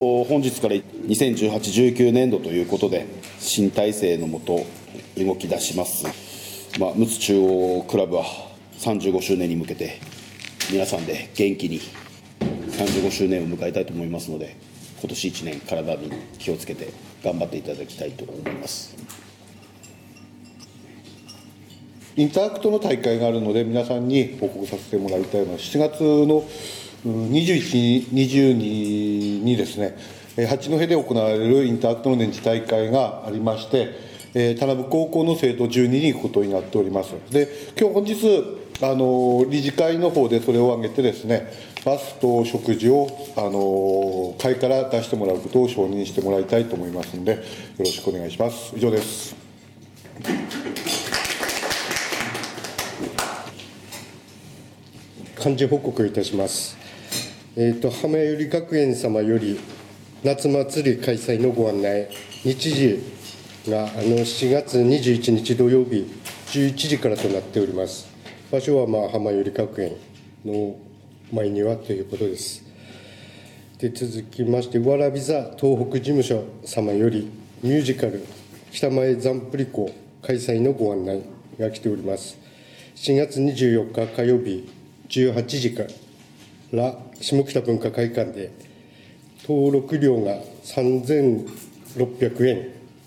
本日から2018-19年度ということで、新体制のもと動き出します。陸奥中央クラブは35周年に向けて、皆さんで元気に35周年を迎えたいと思いますので、今年1年、体に気をつけて頑張っていただきたいと思います。 インターアクトの大会があるので、皆さんに報告させてもらいたいのは、7月の21、22にですね、八戸で行われるインターアクトの年次大会がありまして、田辺高校の生徒12人行くことになっております。で、本日、理事会の方でそれを挙げてですね、バスと食事を会から出してもらうことを承認してもらいたいと思いますので、よろしくお願いします。以上です。 幹事報告いたします。浜百合学園様より夏祭り開催のご案内、日時が7月21日土曜日11時からとなっております。場所は浜百合学園の前庭ということです。で、続きまして、わらび座東北事務所様よりミュージカル北前ザンプリコ開催のご案内が来ております。7月24日火曜日18時から下北文化会館で登録料が3600円。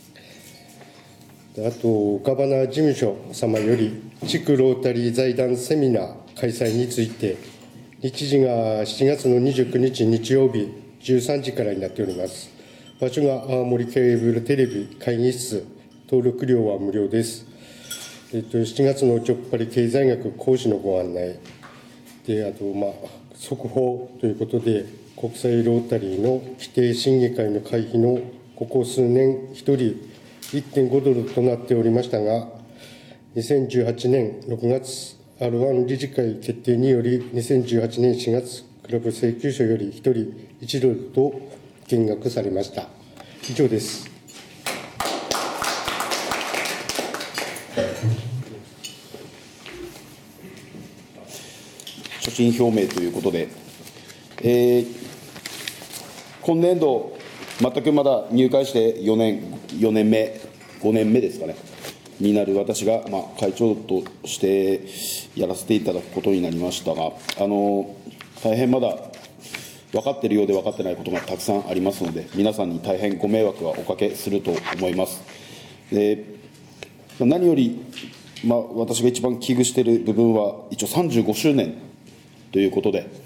あと、ガバナー事務所様より地区ロータリー財団セミナー開催について、日時が7月の29日日曜日13時からになっております。場所が青森ケーブルテレビ会議室、登録料は無料です。7月のちょっぱり経済学講師のご案内で、あと、速報ということで、国際ロータリーの規定審議会の会費のここ数年、1人1.5ドルとなっておりましたが、2018年6月、R1 理事会決定により、2018年4月、クラブ請求書より1人1ドルと減額されました。以上です。 所信表明ということで、今年度、全くまだ入会して4年目、5年目ですかね、になる私が、会長としてやらせていただくことになりましたが、大変まだ分かっているようで分かってないことがたくさんありますので、皆さんに大変ご迷惑はおかけすると思います。で、何より、私が一番危惧している部分は、一応35周年ということで、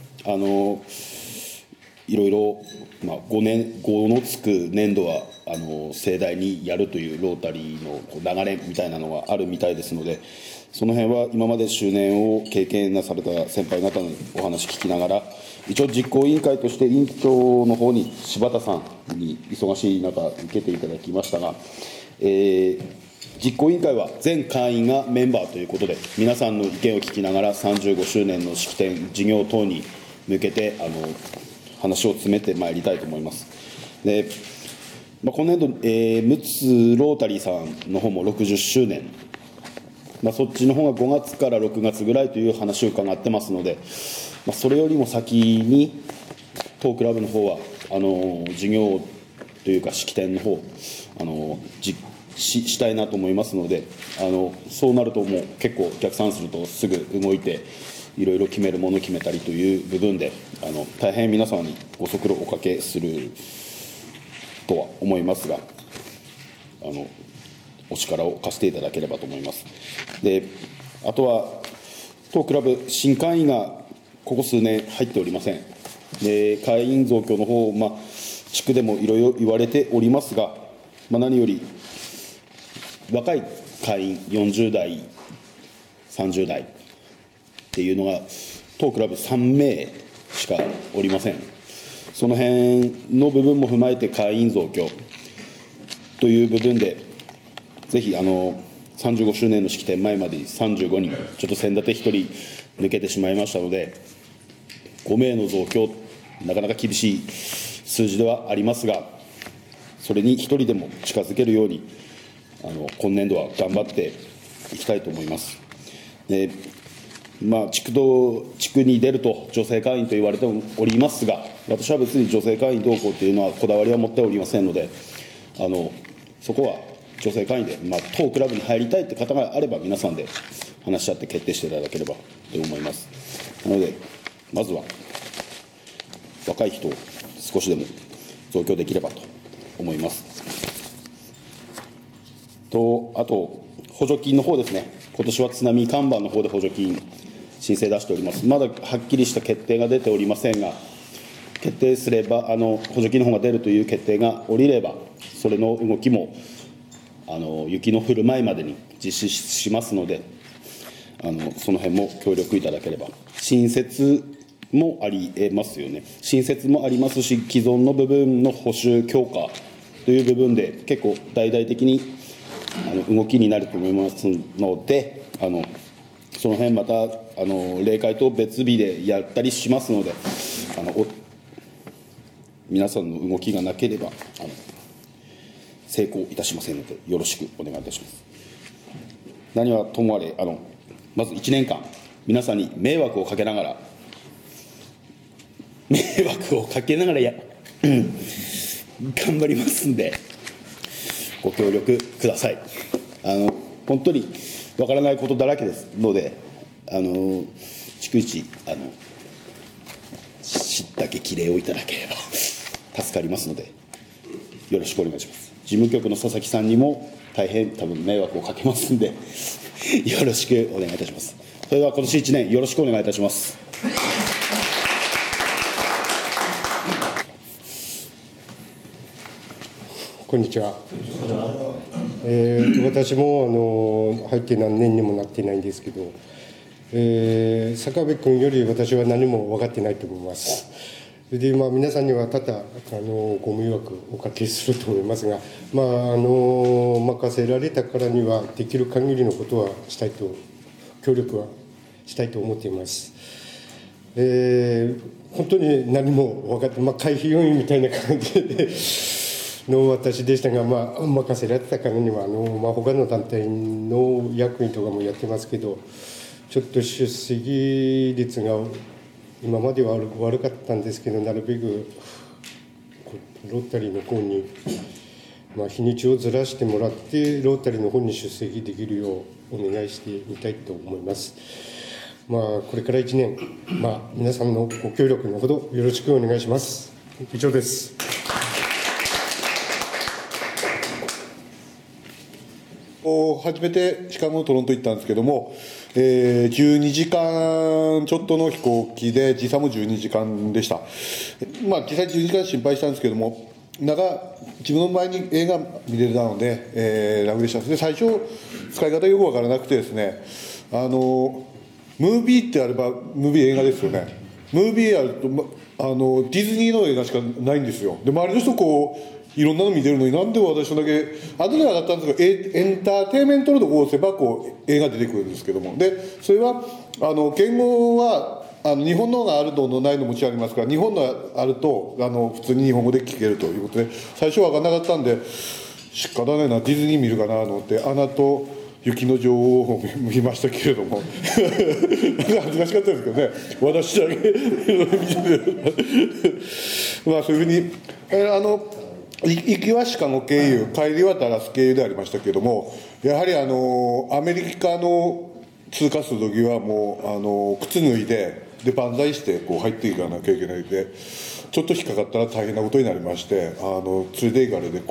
いろいろ、5のつく年度は盛大にやるというロータリーの流れみたいなのがあるみたいですので、その辺は今まで周年を経験なされた先輩方のお話聞きながら、一応実行委員会として委員長の方に柴田さんに忙しい中受けていただきましたが、実行委員会は全会員がメンバーということで、皆さんの意見を聞きながら35周年の式典、事業等に向けて話を詰めてまいりたいと思います。で、今年度、陸奥ロータリーさんの方も60周年、そっちの方が5月から6月ぐらいという話を伺ってますので、それよりも先に当クラブの方は事業というか式典の方したいなと思いますので、そうなるともう結構逆算するとすぐ動いていろいろ決めるものを決めたりという部分で大変皆様にご足労をおかけするとは思いますが、お力を貸していただければと思います。で、あとは当クラブ新会員がここ数年入っておりません。で、会員増強の方、地区でもいろいろ言われておりますが、何より若い会員40代30代っていうのが当クラブ3名しかおりません。その辺の部分も踏まえて会員増強という部分で、ぜひ35周年の式典前までに35人、ちょっと先立て1人抜けてしまいましたので、5名の増強、なかなか厳しい数字ではありますが、それに1人でも近づけるように今年度は頑張っていきたいと思います。地区に出ると女性会員と言われておりますが、 私は別に女性会員同行というのはこだわりは持っておりませんので、そこは女性会員で、当クラブに入りたいって方があれば皆さんで話し合って決定していただければと思います。なのでまずは若い人を少しでも増強できればと思います。あと補助金の方ですね。今年は津波看板の方で補助金申請出しております。まだはっきりした決定が出ておりませんが、決定すれば補助金の方が出るという決定が下りれば、それの動きも雪の降る前までに実施しますので、その辺も協力いただければ。新設もありえますよね。新設もありますし、既存の部分の補修強化という部分で結構大々的に動きになると思いますので、その辺また例会と別日でやったりしますので、皆さんの動きがなければ成功いたしませんので、よろしくお願いいたします。何はともあれまず1年間皆さんに迷惑をかけながら頑張りますんで、ご協力ください。本当にわからないことだらけですので、逐一知った激励をいただければ助かりますので、よろしくお願いします。事務局の佐々木さんにも大変多分迷惑をかけますんでよろしくお願いいたします。それでは今年1年よろしくお願いいたします。 こんにちは。私も入って何年にもなってないんですけど、坂部君より私は何も分かってないと思います。で皆さんには多々ご迷惑をおかけすると思いますが、任せられたからにはできる限りのことはしたいと、協力はしたいと思っています。本当に何も分かって、会費要員みたいな感じでの私でしたが、任せられたからには他の団体の役員とかもやってますけど、ちょっと出席率が今までは悪かったんですけど、なるべくロータリーの方に、日にちをずらしてもらってロータリーの方に出席できるようお願いしてみたいと思います。これから1年、皆さんのご協力のほどよろしくお願いします。以上です。 初めてシカゴのトロント行ったんですけども、12時間ちょっとの飛行機で、時差も12時間でした。実際12時間心配したんですけども、自分の前に映画見れたので、楽でした。で最初使い方よく分からなくてですね、ムービーってあればムービー映画ですよね。ムービーやると、ディズニーの映画しかないんですよ。で周りの人いろんなの見てるのに、なんで私だけ後で分かったんですけど、エンターテインメントのとこを押せば映画出てくるんですけども、でそれは言語は日本のがあるのないのもちろんありますから、日本のあると普通に日本語で聞けるということで、最初は分からなかったんで仕方ないな、ディズニー見るかなと思って「アナと雪の女王」を見ましたけれども恥ずかしかったですけどね、私だけ見てそういうふうに行きはシカゴ経由、帰りはダラス経由でありましたけれども、やはりアメリカの通過する時はもう靴脱いで万歳して入っていかなきゃいけないで、ちょっと引っかかったら大変なことになりまして、連れて行かれて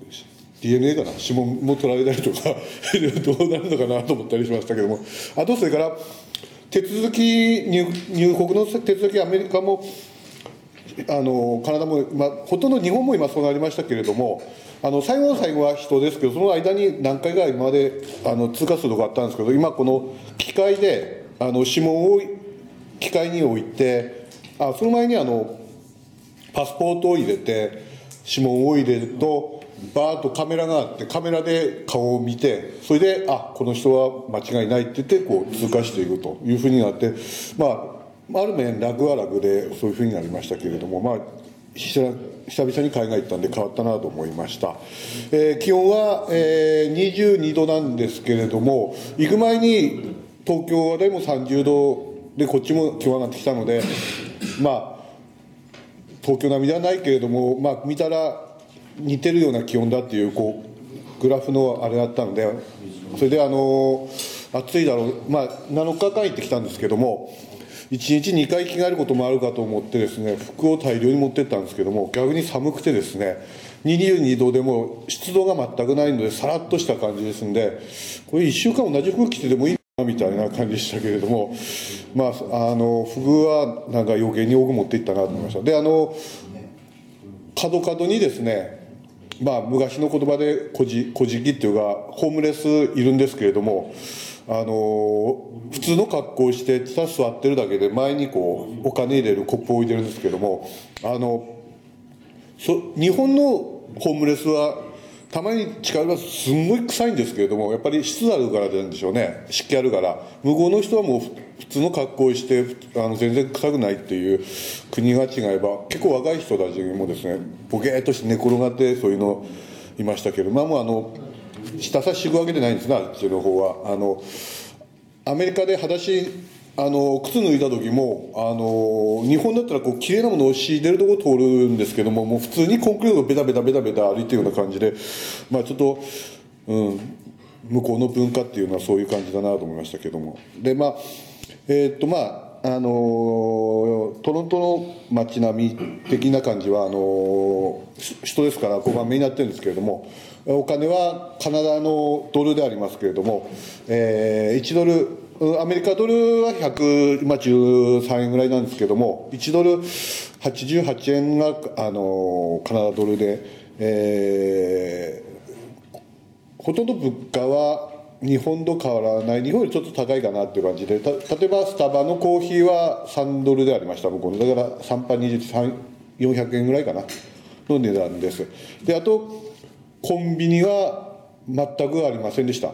DNA かな、指紋も取られたりとかどうなるのかなと思ったりしましたけども、あとそれから手続き、入国の手続き、アメリカもカナダも、ほとんど日本も今そうなりましたけれども、最後の最後は人ですけど、その間に何回か今まで通過するとこあったんですけど、今この機械で指紋を機械に置いて、その前にパスポートを入れて指紋を入れるとバーッとカメラがあって、カメラで顔を見て、それでこの人は間違いないって言って通過していくというふうになって、ある面楽は楽でそういうふうになりましたけれども、久々に海外行ったんで変わったなと思いました。気温は、22度なんですけれども、行く前に東京でも30度でこっちも気温上がってきたので、 東京並みではないけれども、まあ、見たら似てるような気温だっていうグラフのあれだったので、それで暑いだろう、まあ、7日間行ってきたんですけども、1日2回着替えることもあるかと思ってですね、服を大量に持ってったんですけども、逆に寒くてですね、22度でも湿度が全くないのでさらっとした感じですんで、これ1週間同じ服着ててもいいなみたいな感じでしたけれども、まあ、服はなんか余計に多く持っていったなと思いました。で角々にですね、まあ、昔の言葉で小じきっていうかホームレスいるんですけれども、普通の格好をしてただ座ってるだけで前にお金入れるコップを置いてるんですけども、日本のホームレスはたまに近寄りますすんごい臭いんですけれども、やっぱり湿度あるからなんでしょうね、湿気あるから。向こうの人はもう普通の格好をして全然臭くないっていう国が違えば、結構若い人たちもですねボケーっとして寝転がってそういうのいましたけど、まあもう下さ敷くわけでないんですね、あっちの方は。アメリカで裸足靴脱いだ時も日本だったら綺麗なものを敷いてるところ通るんですけども、もう普通にコンクリートがベタベタベタベタ歩いてるような感じで、まあちょっと、向こうの文化っていうのはそういう感じだなと思いましたけども。でまあトロントの街並み的な感じは首都ですから5番目になってるんですけれども、お金はカナダのドルでありますけれども、1ドルアメリカドルは113円ぐらいなんですけども、1ドル88円がカナダドルで、ほとんど物価は日本と変わらない、日本よりちょっと高いかなっていう感じで、例えばスタバのコーヒーは3ドルでありました、向こうの。だから3杯400円ぐらいかなの値段です。であとコンビニは全くありませんでした。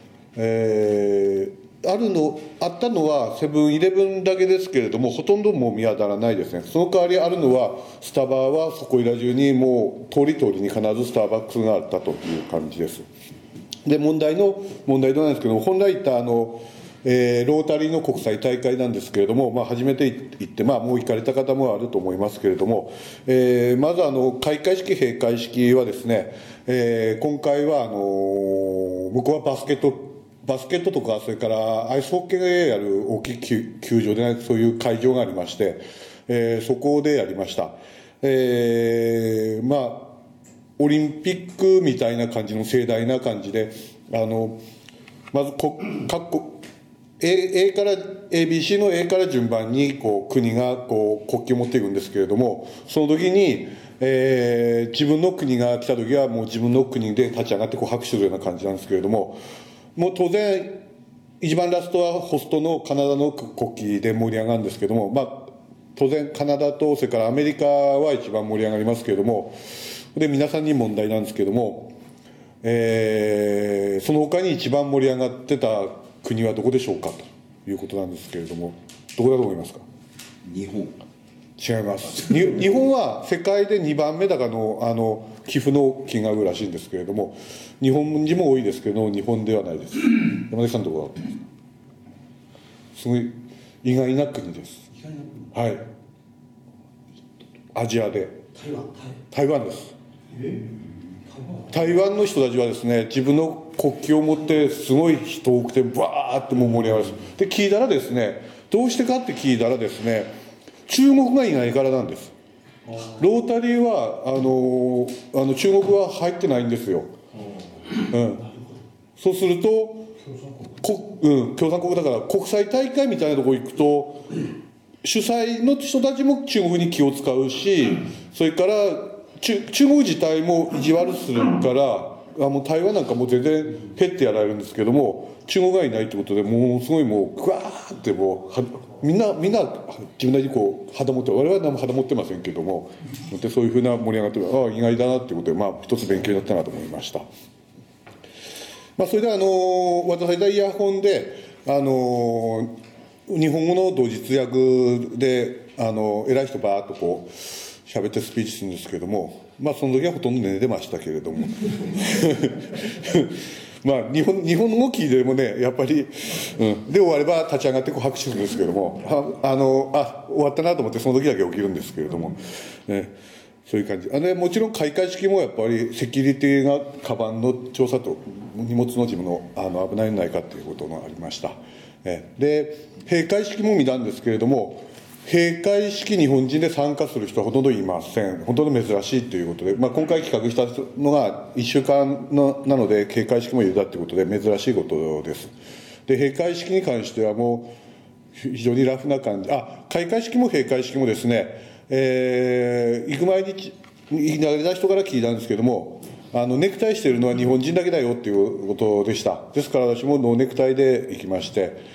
あったのはセブンイレブンだけですけれども、ほとんどもう見当たらないですね。その代わりあるのはスタバはそこいら中にもう通りに必ずスターバックスがあったという感じです。で問題なんですけども、本来言ったロータリーの国際大会なんですけれども、まあ、初めて行って、まあ、もう行かれた方もあると思いますけれども、まず開会式閉会式はですね、今回は向こうはバスケットとか、それからアイスホッケーやる大きい球場で、ね、そういう会場がありまして、そこでやりました。まあオリンピックみたいな感じの盛大な感じで、まず各国A から ABC の A から順番に国が国旗を持っていくんですけれども、その時に、自分の国が来た時はもう自分の国で立ち上がって拍手するような感じなんですけれども、もう当然一番ラストはホストのカナダの国旗で盛り上がるんですけども、まあ当然カナダとそれからアメリカは一番盛り上がりますけれども、で皆さんに問題なんですけども、その他に一番盛り上がってた国はどこでしょうかということなんですけれども、どこだと思いますか？ 日本。 違います。日本は世界で2番目高の寄付の金額らしいんですけれども、日本人も多いですけど日本ではないです。山崎さんどこだと思いますか？すごい意外な国です。はい。アジアで台湾です。台湾の人たちはですね、自分の国旗を持ってすごい人多くてバーってもう盛り上がるんです。で聞いたらですね、どうしてかって聞いたらですね、中国がいないからなんです。ロータリーは中国は入ってないんですよ。そうすると共産国だから国際大会みたいなところ行くと主催の人たちも中国に気を使うし、それから中国自体も意地悪するからもう台湾なんかもう全然ペッてやられるんですけども、中国がいないってことでもうすごいもうグワーってもうみんな自分なりに肌持って、我々は何も肌持ってませんけども、でそういうふうな盛り上がって意外だなっていうことで、まあ一つ勉強になったなと思いました。まあ、それで渡されたイヤホンで日本語の同時通訳で偉い人バーッと喋ってスピーチするんですけども、 まあその時はほとんど寝てましたけれどもまあ日本語聞いてもねやっぱり、で終われば立ち上がってこう拍手するんですけれども終わったなと思ってその時だけ起きるんですけれども、そういう感じもちろん開会式もやっぱりセキュリティがカバンの調査と荷物の自分の危ないのないかということがありました。で閉会式も見たんですけれども、閉会式日本人で参加する人はほとんどいません。ほとんど珍しいということで、今回企画したのが1週間なので閉会式も入れたということで珍しいことです。で閉会式に関してはもう非常にラフな感じ。開会式も閉会式もですね、行く前に流れた人から聞いたんですけども、ネクタイしているのは日本人だけだよっていうことでした。ですから私もノーネクタイで行きまして、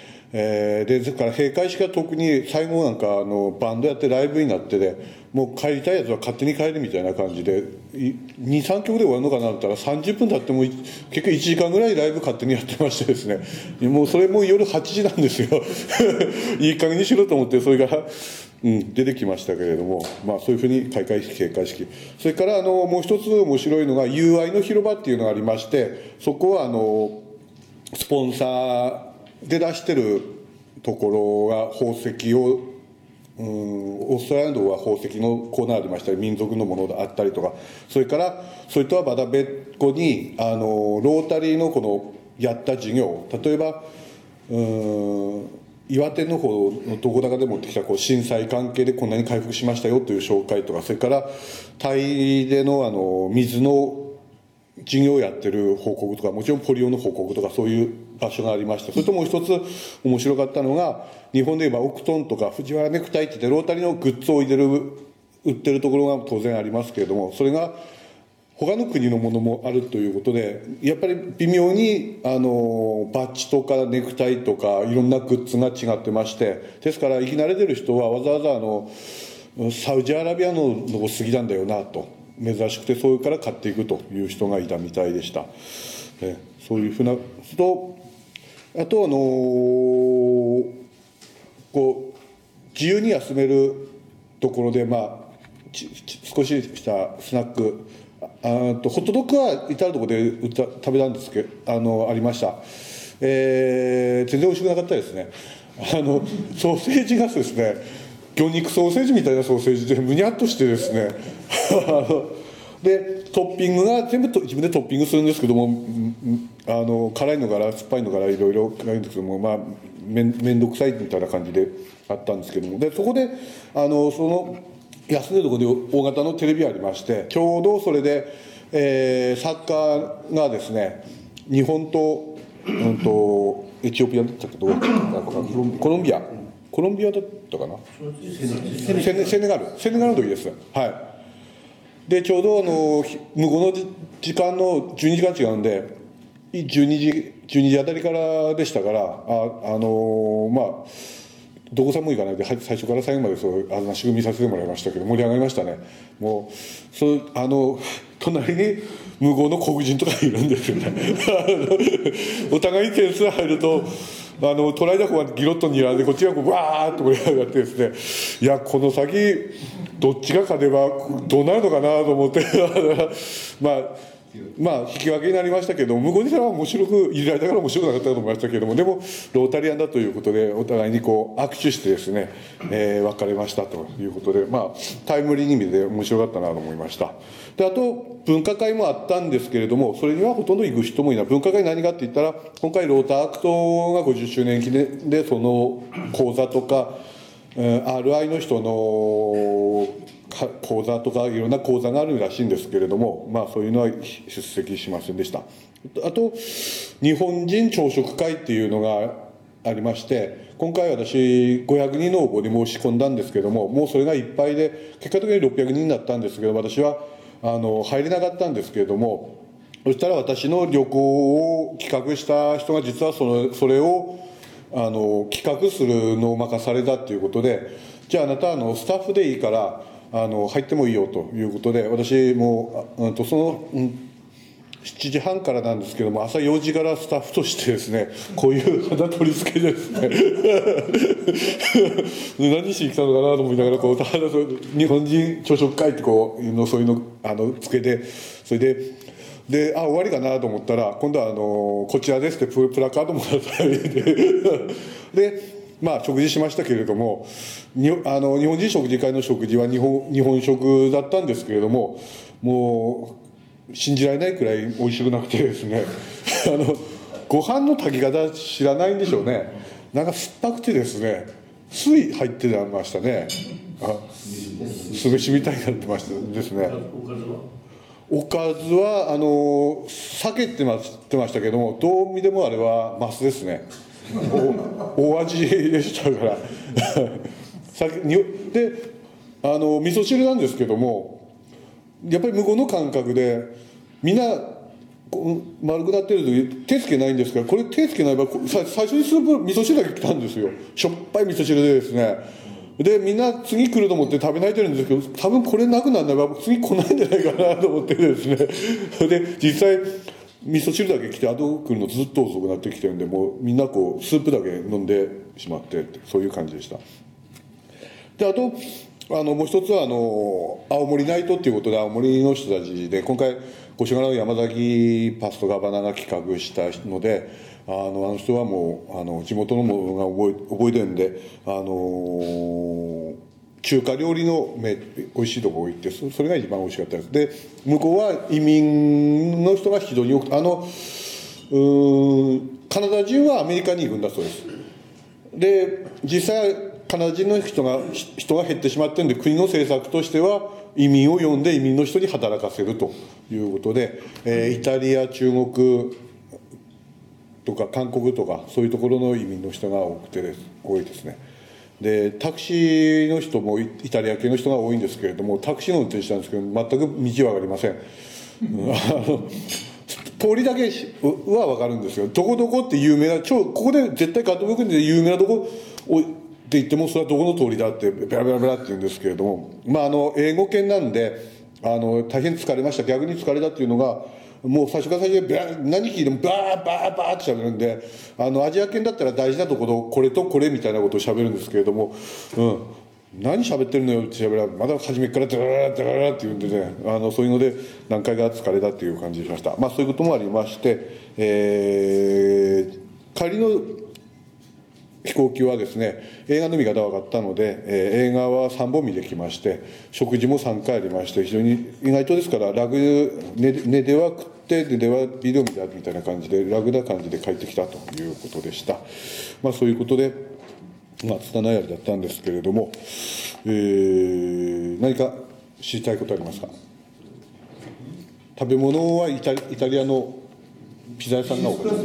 ですから閉会式は特に最後なんかバンドやってライブになってでもう帰りたいやつは勝手に帰るみたいな感じで23曲で終わるのかなと思ったら30分経っても結局1時間ぐらいライブ勝手にやってましてですね、もうそれも夜8時なんですよいい加減にしろと思ってそれから出てきましたけれども、まあそういうふうに開会式閉会式、それからもう一つ面白いのが友愛の広場っていうのがありまして、そこはスポンサーで出してるところが宝石をオーストラリアは宝石のコーナーありましたり民族のものがあったりとか、それからそれとはまた別個にロータリーのこのやった事業、例えば岩手の方のどこだかで持ってきた震災関係でこんなに回復しましたよという紹介とか、それからタイでの水の事業をやってる報告とか、もちろんポリオの報告とかそういう場所がありました。それともう一つ面白かったのが、日本で言えばオクトンとか藤原ネクタイって言ってロータリーのグッズを売ってるところが当然ありますけれども、それが他の国のものもあるということで、やっぱり微妙にバッジとかネクタイとかいろんなグッズが違ってまして、ですから生き慣れてる人はわざわざサウジアラビアのの好きなんだよなと、珍しくてそれから買っていくという人がいたみたいでした。そういうふうなと、あと自由に休めるところで、少ししたスナック、ホットドッグは至るところで食べたんですけどありました。全然美味しくなかったですね。ソーセージがですね、魚肉ソーセージみたいなソーセージでむにゃっとしてですねでトッピングが全部自分でトッピングするんですけども、辛いのから酸っぱいのからいろいろあるんですけども、面倒くさいみたいな感じであったんですけども、でそこでその休んでるところに大型のテレビありまして、ちょうどそれで、サッカーがですね、日本と、エチオピアだったけどコロンビアだったかな、セネガルの時です。はい。でちょうど向こうの時間の12時間違うんで12時あたりからでしたから、どこさんも行かないで最初から最後まで仕組みさせてもらいましたけど、盛り上がりましたね。もう隣に向こうの黒人とかいるんですよねお互いに点数入ると捉えた方がギロッと睨んで、こっちがわーっと盛り上がってですね、いやこの先どっちが勝てばどうなるのかなと思って引き分けになりましたけど、向こうにしたら面白く入れられたから面白くなかったと思いましたけども、でもロータリアンだということでお互いに握手してですね、別れましたということで、タイムリーに見て面白かったなと思いました。であと文化会もあったんですけれども、それにはほとんど行く人もいない。文化会何かって言ったら、今回ローターアクトが50周年記念でその講座とか、RI の人の講座とかいろんな講座があるらしいんですけれども、そういうのは出席しませんでした。あと日本人朝食会っていうのがありまして、今回私500人の応募に申し込んだんですけども、もうそれがいっぱいで結果的に600人になったんですけど、私は入れなかったんですけれども、そしたら私の旅行を企画した人が実はそれを企画するのを任されたということで、じゃああなたスタッフでいいから入ってもいいよということで、私も 7時半からなんですけども、朝4時からスタッフとしてですね、こういう肌取り付けですね何しに来たのかなと思いながら、こう日本人朝食会ってこうそういうのつけて、それで終わりかなと思ったら、今度はこちらですってプラカードもらったりでまあ食事しましたけれども、日本人食事会の食事は日本食だったんですけれども、もう信じられないくらい美味しくなくてですねご飯の炊き方知らないんでしょうね。なんか酸っぱくてですね、水入ってましたね。酢飯みたいになってましたですね。おかずは鮭って言ってましたけども、どう見てもあれはマスですね。大味でしたからで味噌汁なんですけども、やっぱり向こうの感覚でみんな丸くなってると手つけないんですが、これ手つけない場合最初にスープ味噌汁だけ来たんですよ。しょっぱい味噌汁でですね、でみんな次来ると思って食べないてるんですけど、多分これなくならないば次来ないんじゃないかなと思ってですねで実際味噌汁だけ来て、後来るのずっと遅くなってきてるんで、もうみんなこうスープだけ飲んでしまってって、そういう感じでした。であともう一つは青森ナイトっていうことで、青森の人たちで今回五所川の山崎パストガバナが企画したので、あの人はもう地元のものが覚えてるんで、中華料理の美味しいところ行って、それが一番美味しかったです。で向こうは移民の人が非常に多くて、カナダ人はアメリカに行くんだそうです。で実際カナダ人の人が減ってしまってるんで、国の政策としては移民を呼んで移民の人に働かせるということで、イタリア、中国とか韓国とかそういうところの移民の人が多いですね。でタクシーの人もイタリア系の人が多いんですけれども、タクシーの運転手したんですけど全く道は分かりません通りだけは分かるんですよ。どこどこって有名な、ここで絶対ガットブックで有名なとこって言っても、それはどこの通りだってベラベラベラって言うんですけれども、英語圏なんで大変疲れました、逆に疲れたっていうのが、もう最初から最初で何聞いてもバーバーバーって喋るんで、アジア圏だったら大事なところこれとこれみたいなことを喋るんですけれども、何喋ってるのよって喋られ、まだ初めからダララダララって言うんでね、そういうので何回か疲れたっていう感じがしました。そういうこともありまして、帰りの飛行機はですね、映画の見方が分かったので、映画は3本見てきまして、食事も3回ありまして、非常に意外とですから寝では食ってではビデオ見たみたいな感じで楽な感じで帰ってきたということでした。そういうことで拙いあれだったんですけれども、何か知りたいことありますか？食べ物はイタリアのピザ屋さんが多かった。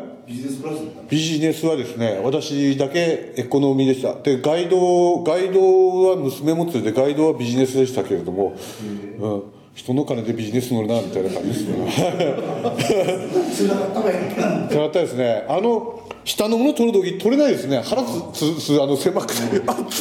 ビジネスはですね、私だけエコノミーでした。でガイドは娘も連れて、ガイドはビジネスでしたけれども、人の金でビジネス乗るなみたいな感じですねつらかったですね。下のもの取るとき取れないですね。腹狭くて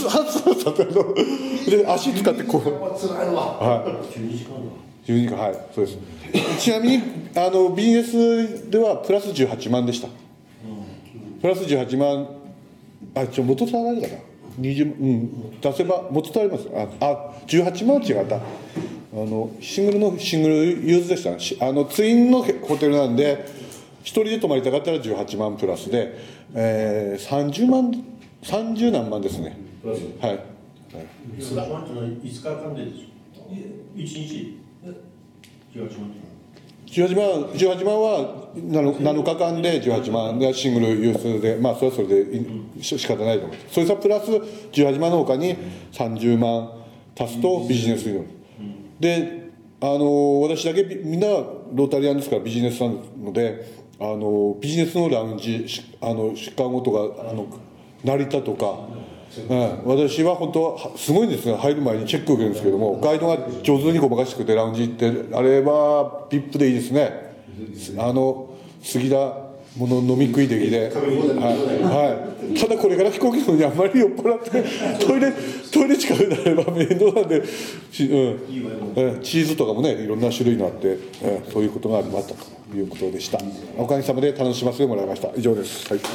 で足使ってこう、12時間、はい、そうです。ちなみにビジネスではプラス18万でした。プラス18万、元取られるかな、20、出せば元取られます。18万は違った。シングルユーズでしたね。ツインのホテルなんで1人で泊まりたかったら18万プラスで、30何万ですね。はい。 18万ってのは5日間でですか？1日 18万は7日間で18万がシングルユースで、それはそれで仕方ないと思います。それさプラス18万のほかに30万足すとビジネスになる。で私だけみんなロータリアンですからビジネスなので、ビジネスのラウンジシカゴとか成田とか、私は本当はすごいんですが、入る前にチェック受けるんですけども、ガイドが上手にごまかしてくれてラウンジ行って、あれは VIP でいいですね。杉田もの飲み食いできで、はい、ただこれから飛行機乗るのにあんまり酔っ払ってトイレ近くになれば面倒なんで、チーズとかもねいろんな種類のあって、そういうことがありましたということでした。おかげさまで楽しませてもらいました。以上です。はい。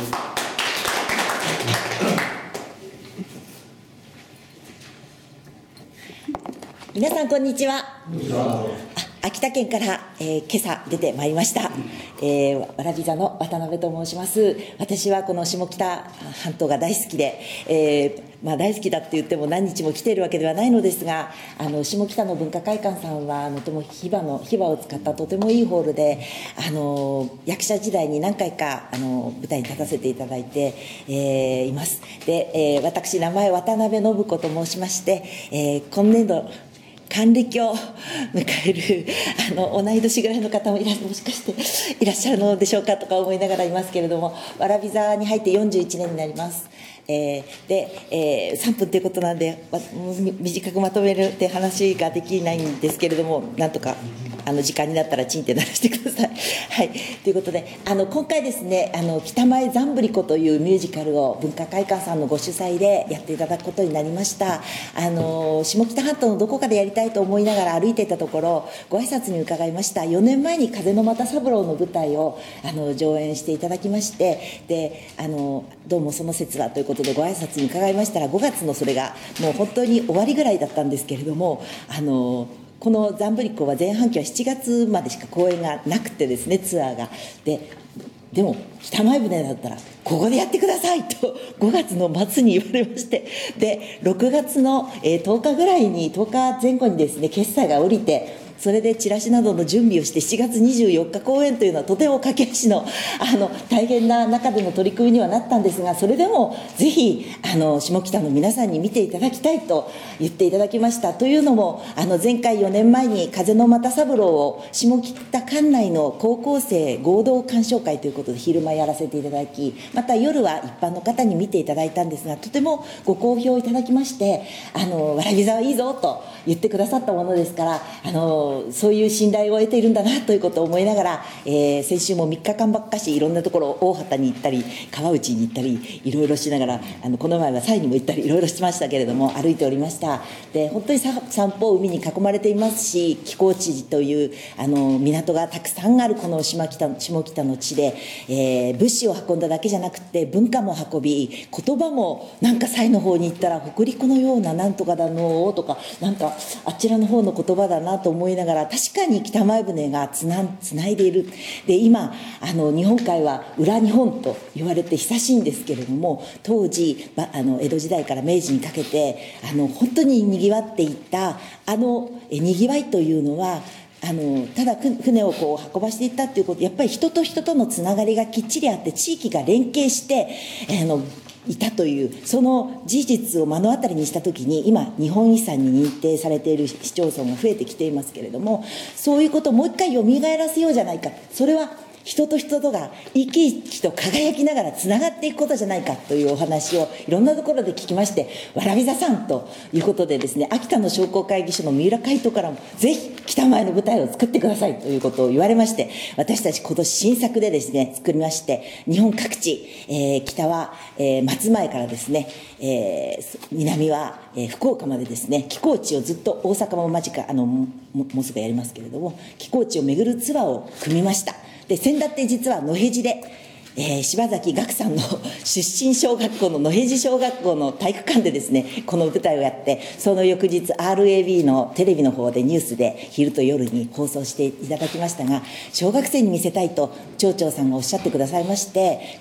皆さんこんにちは。秋田県から、今朝出てまいりました、わらび座の渡辺と申します。私はこの下北半島が大好きで、大好きだって言っても何日も来ているわけではないのですが、下北の文化会館さんはとてもヒバを使ったとてもいいホールで、役者時代に何回か舞台に立たせていただいて、います。で、私名前渡辺信子と申しまして、今年度還暦を迎える同い年ぐらいの方ももしかしていらっしゃるのでしょうかとか思いながらいますけれども、わらび座に入って41年になります。で、3分ということなんで短くまとめるって話ができないんですけれども、なんとか時間になったらチンって鳴らしてください。はい、ということで今回ですね北前ザンブリコというミュージカルを文化会館さんのご主催でやっていただくことになりました。下北半島のどこかでやりたいと思いながら歩いていたところご挨拶に伺いました。4年前に風の又三郎の舞台を上演していただきまして、でどうもその説はということでご挨拶に伺いましたら、5月のそれがもう本当に終わりぐらいだったんですけれども、このザンブリコは前半期は7月までしか公演がなくてですね、ツアーが。でも北前船だったらここでやってくださいと5月の末に言われまして、で6月の10日ぐらいに10日前後にですね決裁が下りて、それでチラシなどの準備をして7月24日公演というのはとても駆け足の大変な中での取り組みにはなったんですが、それでもぜひ下北の皆さんに見ていただきたいと言っていただきました。というのも前回4年前に風の又三郎を下北管内の高校生合同鑑賞会ということで昼間やらせていただき、また夜は一般の方に見ていただいたんですが、とてもご好評いただきまして、わらび座はいいぞと言ってくださったものですから、そういう信頼を得ているんだなということを思いながら、先週も3日間ばっかしいろんなところ、大畑に行ったり川内に行ったりいろいろしながら、この前は西にも行ったりいろいろしましたけれども歩いておりました。で本当に散歩海に囲まれていますし、寄港地という港がたくさんあるこの下北の地で、物資を運んだだけじゃなくて文化も運び、言葉もなんか西の方に行ったら北陸のようななんとかだのとか、なんかあちらの方の言葉だなと思いながら、確かに北前船がつないでいる。で今日本海は裏日本と言われて久しいんですけれども、当時江戸時代から明治にかけて本当ににぎわっていったにぎわいというのはただ船をこう運ばしていったっていうこと、やっぱり人と人とのつながりがきっちりあって、地域が連携していたという、その事実を目の当たりにしたときに、今日本遺産に認定されている市町村が増えてきていますけれども、そういうことをもう一回よみがえらせようじゃないか。それは人と人とが生き生きと輝きながらつながっていくことじゃないかというお話をいろんなところで聞きまして、わらび座さんということでですね、秋田の商工会議所の三浦会頭からもぜひ北前の舞台を作ってくださいということを言われまして、私たち今年新作でですね作りまして、日本各地、北は、松前からですね、南は、福岡までですね、寄港地をずっと、大阪も間近もうすぐやりますけれども、寄港地を巡るツアーを組みました。で先だって実は野辺地で、柴崎岳さんの出身小学校の野辺地小学校の体育館でですねこの舞台をやって、その翌日 RAB のテレビの方でニュースで昼と夜に放送していただきましたが、小学生に見せたいと町長さんがおっしゃってくださいまして、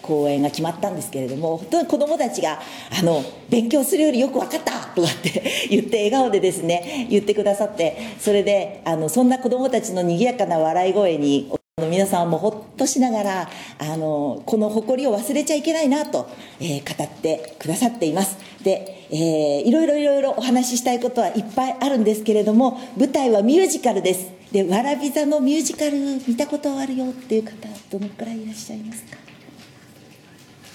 公演が決まったんですけれども、本当に子どもたちが勉強するよりよく分かったとかって言って笑顔でですね言ってくださって、それでそんな子どもたちの賑やかな笑い声に皆さんもほっとしながらこの誇りを忘れちゃいけないなと、語ってくださっています。で、いろいろお話ししたいことはいっぱいあるんですけれども、舞台はミュージカルです。でわらび座のミュージカル見たことあるよっていう方どのくらいいらっしゃいますか？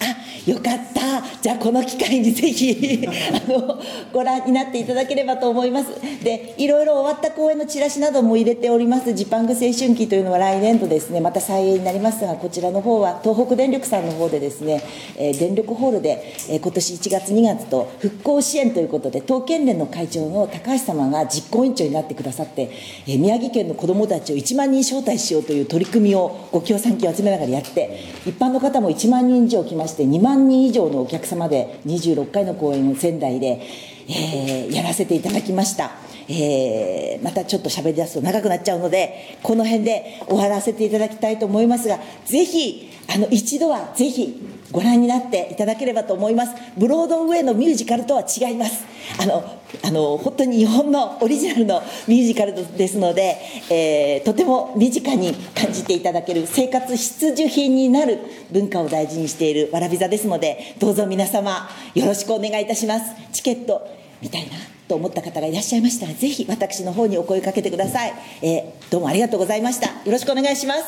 よかった。じゃあこの機会にぜひご覧になっていただければと思います。で、いろいろ終わった公演のチラシなども入れております。ジパング青春期というのは来年度ですね、また再演になりますが、こちらの方は東北電力さんの方でですね、電力ホールで、今年1月2月と復興支援ということで、東県連の会長の高橋様が実行委員長になってくださって、宮城県の子どもたちを1万人招待しようという取り組みをご協賛金を集めながらやって、一般の方も1万人以上来まして、2万人以上のお客様で26回の公演を仙台で、やらせていただきました。またちょっと喋り出すと長くなっちゃうので、この辺で終わらせていただきたいと思いますが、ぜひ一度はぜひご覧になっていただければと思います。ブロードウェイのミュージカルとは違います。本当に日本のオリジナルのミュージカルですので、とても身近に感じていただける生活必需品になる文化を大事にしているわらび座ですので、どうぞ皆様よろしくお願いいたします。チケット見たいなと思った方がいらっしゃいましたら、ぜひ私の方にお声かけてください。どうもありがとうございました。よろしくお願いします。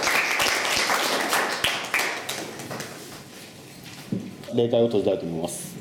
例会を閉じたいと思います。